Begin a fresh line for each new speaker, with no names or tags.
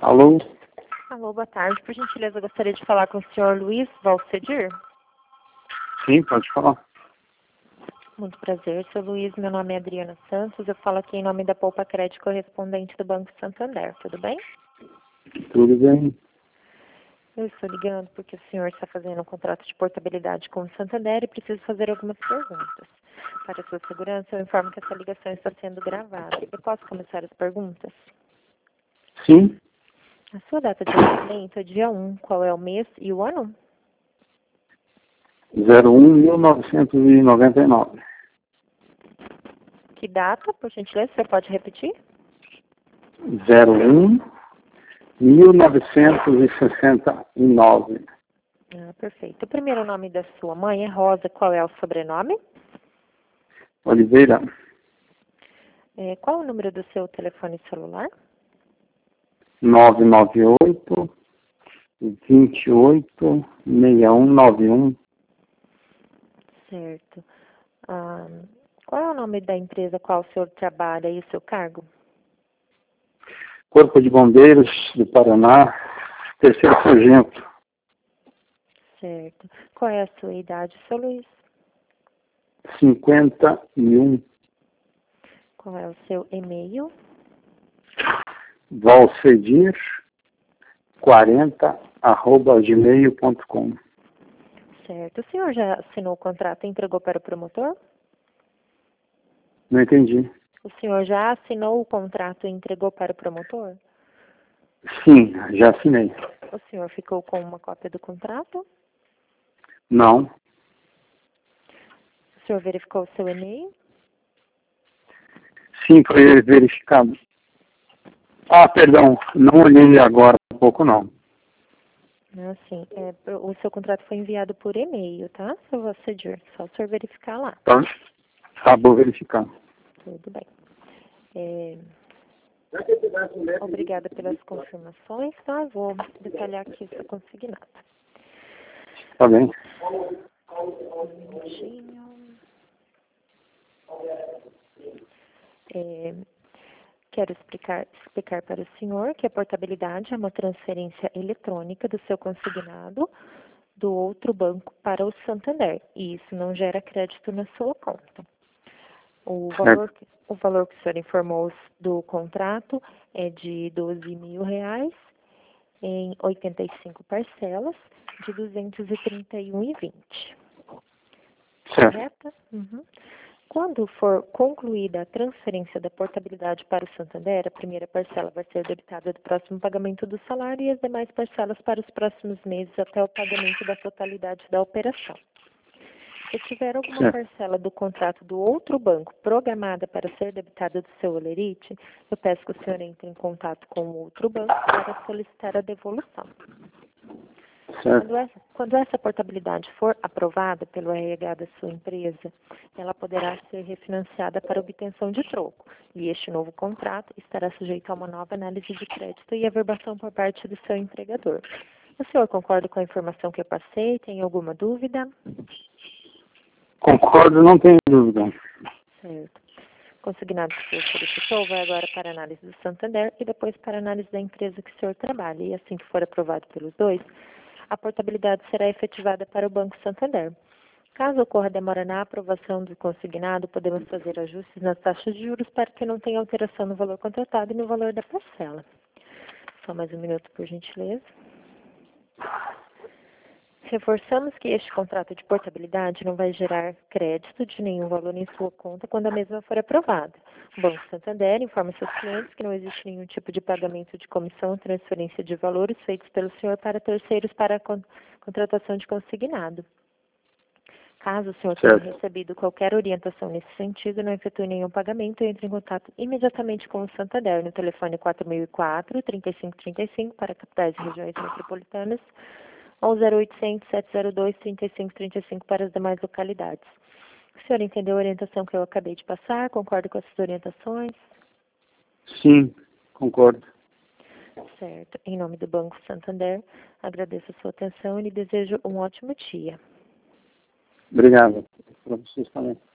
Alô?
Alô, boa tarde. Por gentileza, eu gostaria de falar com o senhor Luiz Valcedir.
Sim, pode falar.
Muito prazer, senhor Luiz. Meu nome é Adriana Santos. Eu falo aqui em nome da Poupa Crédito correspondente do Banco Santander. Tudo bem?
Tudo bem?
Eu estou ligando porque o senhor está fazendo um contrato de portabilidade com o Santander e preciso fazer algumas perguntas. Para a sua segurança, eu informo que essa ligação está sendo gravada. Eu posso começar as perguntas?
Sim,
A sua data de nascimento é dia 1. Qual é o mês e o ano?
01.1999.
Que data, por gentileza, você pode repetir?
01.1969.
Perfeito. O primeiro nome da sua mãe é Rosa. Qual é o sobrenome?
Oliveira,
Qual é o número do seu telefone celular?
998 28 6191.
Certo. Qual é o nome da empresa qual o senhor trabalha e o seu cargo?
Corpo de Bombeiros do Paraná, terceiro sargento.
Certo. Qual é a sua idade, seu Luiz?
51.
Qual é o seu e-mail?
Valcedir 40@gmail.com.
Certo. O senhor já assinou o contrato e entregou para o promotor?
Não entendi.
O senhor já assinou o contrato e entregou para o promotor?
Sim, já assinei.
O senhor ficou com uma cópia do contrato?
Não.
O senhor verificou o seu e-mail?
Sim, foi verificado. Perdão, não olhei agora um pouco, não.
Sim. O seu contrato foi enviado por e-mail, tá? Se você dir, só o senhor verificar lá.
Tá, vou verificar.
Tudo bem. Obrigada pelas confirmações, tá? Vou detalhar aqui o seu consignado.
Tá bem.
Um minutinho. Quero explicar para o senhor que a portabilidade é uma transferência eletrônica do seu consignado do outro banco para o Santander. E isso não gera crédito na sua conta. O valor que o senhor informou do contrato é de R$ 12.000 em 85 parcelas de R$ 231,20. Correta? Uhum. Quando for concluída a transferência da portabilidade para o Santander, a primeira parcela vai ser debitada do próximo pagamento do salário e as demais parcelas para os próximos meses até o pagamento da totalidade da operação. Se tiver alguma parcela do contrato do outro banco programada para ser debitada do seu holerite, eu peço que o senhor entre em contato com o outro banco para solicitar a devolução. Quando essa portabilidade for aprovada pelo RH da sua empresa, ela poderá ser refinanciada para obtenção de troco, e este novo contrato estará sujeito a uma nova análise de crédito e averbação por parte do seu empregador. O senhor concorda com a informação que eu passei? Tem alguma dúvida?
Concordo, não tenho dúvida.
Certo. Consignado que o senhor solicitou vai agora para a análise do Santander e depois para a análise da empresa que o senhor trabalha. E assim que for aprovado pelos dois, a portabilidade será efetivada para o Banco Santander. Caso ocorra demora na aprovação do consignado, podemos fazer ajustes nas taxas de juros para que não tenha alteração no valor contratado e no valor da parcela. Só mais um minuto, por gentileza. Reforçamos que este contrato de portabilidade não vai gerar crédito de nenhum valor em sua conta quando a mesma for aprovada. O Banco Santander informa seus clientes que não existe nenhum tipo de pagamento de comissão ou transferência de valores feitos pelo senhor para terceiros para a contratação de consignado. Caso o senhor tenha recebido qualquer orientação nesse sentido, não efetue nenhum pagamento, entre em contato imediatamente com o Santander no telefone 4004-3535 para capitais e regiões metropolitanas ou 0800-702-3535 para as demais localidades. O senhor entendeu a orientação que eu acabei de passar? Concorda com essas orientações?
Sim, concordo.
Certo. Em nome do Banco Santander, agradeço a sua atenção e lhe desejo um ótimo dia.
Obrigado. Para vocês também.